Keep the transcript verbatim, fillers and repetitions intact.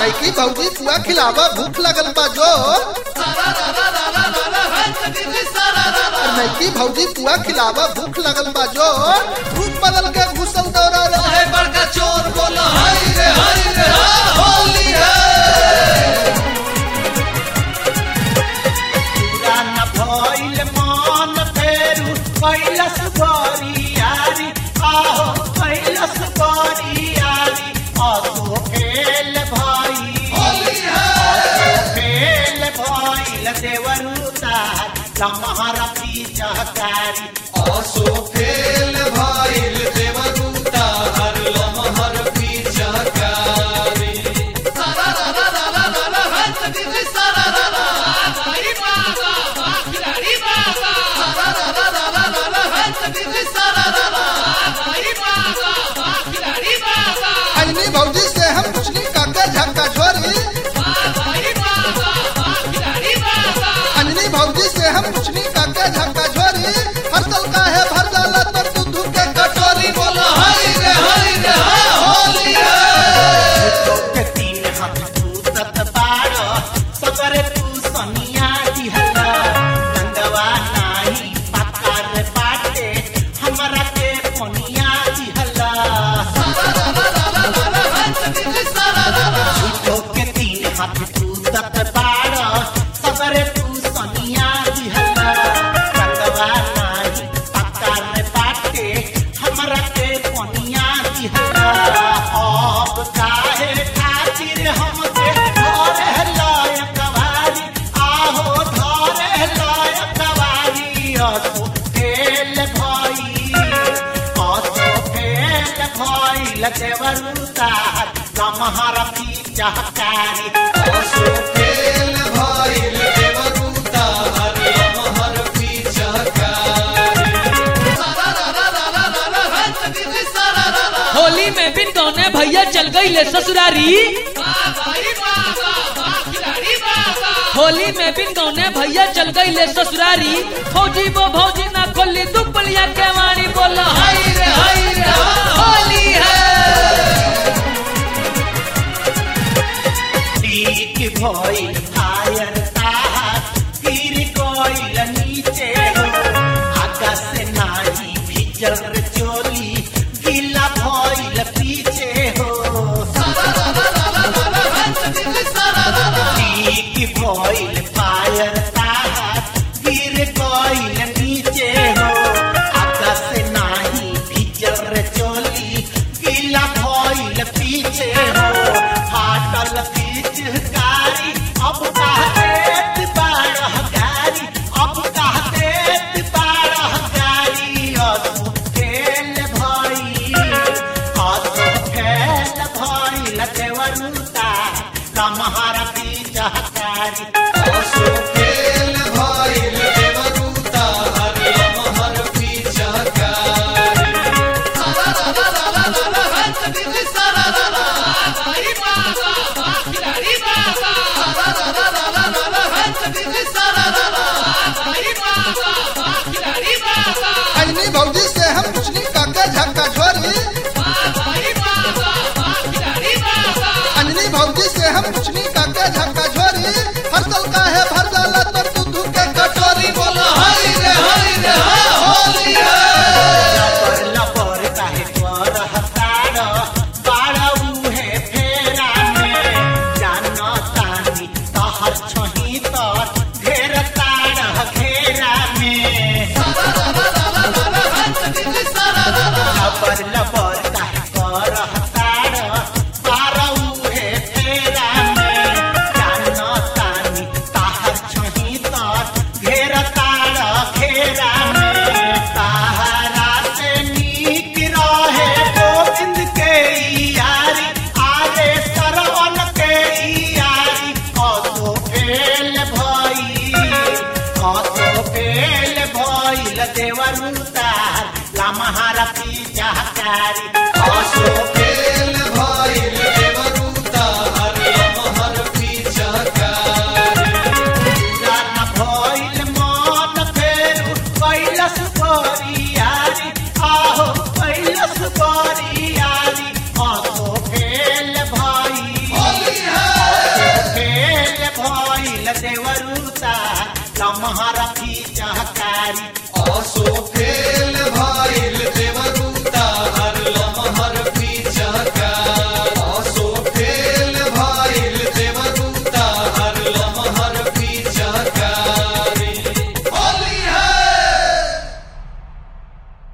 नैकी भौजी पुआ खिलावा भूख लगल बा जो नैकी भौजी पुआ खिलावा भूख लगल बा जो भूख बदल के घुसल दौड़ा रहे बड़का चोर बोला हाय रे हाय रे होली है पूरा न भइल मन फेरू कैलस बरियारी आहो कैलस बरियारी आसो खेल भाई होली है खेल भइल देवरुता लम्हारा पीचकारी आसो खेल भइल देवरुता हर लम्हर पीचकारी सारा रा रा रा रा रा रा हंस दिल सारा रा रा भाई बाबा बाखिलाड़ी बाबा सारा रा रा रा रा रा रा हंस दिल सारा रा रा भाई बाबा बाखिलाड़ी बाबा अजनी भौजी से हम पूछनी काका झक्का छोरी भाई बाबा बाखिलाड़ी बाबा अंजनी भौजी से हम पूछनी काका झक्का छोरी हर तल का है भर जाला तो दूध के कटोरी बोला हाय रे हाय रे होली है के तीन हाथ टूटत बारो सगरे तू सनिया दिहला नंदवा नाही पाकार पाटे हमरा के पनिया दिहला सारा रा रा रा रा रा हंस दिल सारा रा रा झूठो के तीन हाथ टूटत बारो सगरे तू सनिया दिहला नंदवा नाही पाकार पाटे हमरा के पनिया दिहला अब काहे खातिर हमके धरे लायक वारी आहो धरे लायक वारी असो खेल भाई असो खेल भाई लदेवरुता लम्हारा पीचकारी आसो खेल भइल देवरुता हर लम्हर पीचकारी सारा रा रा रा रा रा रा हंस दिल सारा रा रा होली में बिन गौने भैया चल गई ले ससुरारी भाई बाबा बाखिलाड़ी बाबा होली में बिन गौने भैया चल गई ले ससुरारी फौजी वो भौजी ना खोली दुपलिया के वाणी बोला हाय रे हाय रे होली है ठीक भइल फायर तार गिर गइल नीचे हो आकाश से नाही भीजल रे चोली गीला भइल पीछे हो सारा रा रा रा रा रा हंस दिल सारा रा रा ठीक भइल फायर तार गिर गइल नीचे हो आकाश से नाही भीजल रे चोली गीला भइल पीछे हो फाटल पिचकारी अब कहते बारह गारी अब कहते बारह गारी असो खेल भाई असो खेल भाई लदेवरुता लम्हारा पीचकारी आसो खेल भइल देवरुता हर लम्हर पीचकारी सारा रा रा रा रा रा रा हंस दिल सारा रा रा भाई बाबा बाखिलाड़ी बाबा सारा रा रा रा रा रा रा हंस दिल सारा रा रा भाई बाबा बाखिलाड़ी बाबा अजनी भौजी से हम पूछनी काका झक्का छोरी भाई बाबा बाखिलाड़ी बाबा अंजनी भौजी से हम पूछनी काका झक्का छोरी हर तल का है भर जाला तो दूध के कटोरी बोला हाय रे हाय रे होली है लबर लबर काहे करहतार बाड़ा उहे फेरा में जानो तानी तहर छही तर घेर तार घेरा में सारा रा रा रा रा रा हंस दिल सारा रा रा लबर लबर काहे करहतार बाड़ा उहे फेरा में जानो तानी तहर छही तर घेर तार घेरा में ताहरा से नीक रहे गोविंद के यारी आरे सरवन के यारी असो फेल भई असो फेल भइल देवरुता लम्हारा पीचकारी असो